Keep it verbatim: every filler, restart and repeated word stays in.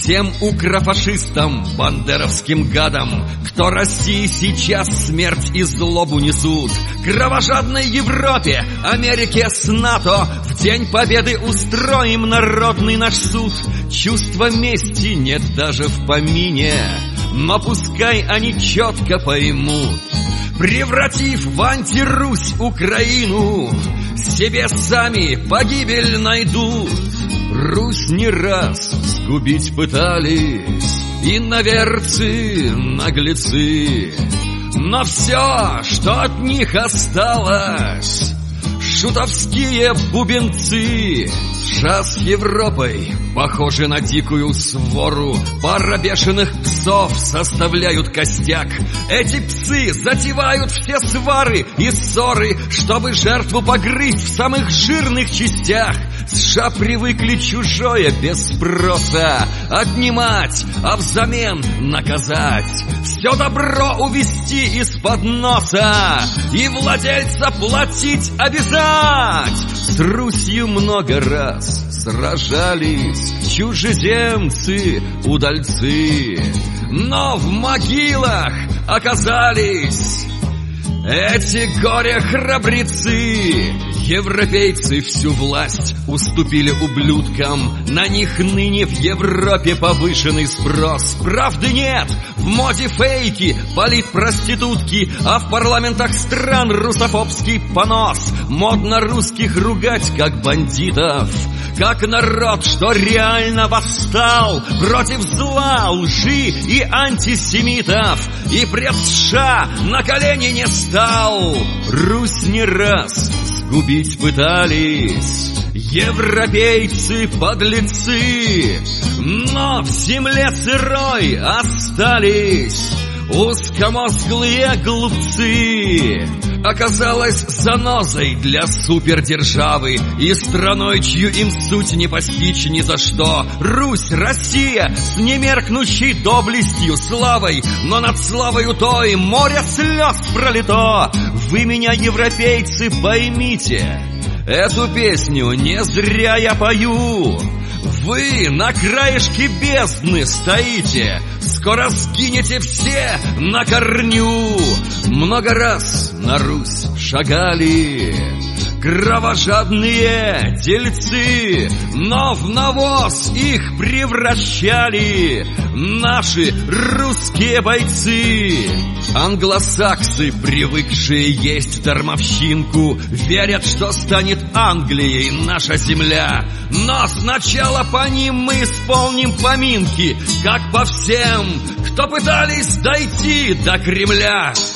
Всем укрофашистам, бандеровским гадам, кто России сейчас смерть и злобу несут, кровожадной Европе, Америке с НАТО в день победы устроим народный наш суд. Чувства мести нет даже в помине, но пускай они четко поймут, превратив в антирусь Украину, себе сами погибель найдут. Русь не раз сгубить пытались иноверцы, наглецы, но все, что от них осталось, шутовские бубенцы. США с Европой похожи на дикую свору, пара бешеных псов составляют костяк. Эти псы затевают все свары и ссоры, чтобы жертву погрызть в самых жирных частях. США привыкли чужое без спроса отнимать, а взамен наказать, все добро увести из-под носа и владельца платить обязать. С Русью много раз сражались чужеземцы, удальцы, но в могилах оказались эти горе-храбрецы. Европейцы всю власть уступили ублюдкам, на них ныне в Европе повышенный спрос. Правды нет, в моде фейки, политпроститутки, а в парламентах стран русофобский понос. Модно русских ругать как бандитов, как народ, что реально восстал против зла, лжи и антисемитов, и пред США на колени не стал. Русь не раз сгубить пытались европейцы подлецы, но в земле сырой остались узкомозглые глупцы. Оказалась занозой для супердержавы и страной, чью им суть не постичь ни за что. Русь, Россия с немеркнущей доблестью, славой, но над славою той море слез пролито. Вы меня, европейцы, поймите, эту песню не зря я пою. Вы на краешке бездны стоите, скоро сгинете все на корню. Много раз на Русь шагали кровожадные дельцы, но в навоз их превращали наши русские бойцы. Англосаксы, привыкшие есть дармовщинку, верят, что станет Англией наша земля. Но сначала по ним мы исполним поминки, как по всем, кто пытались дойти до Кремля.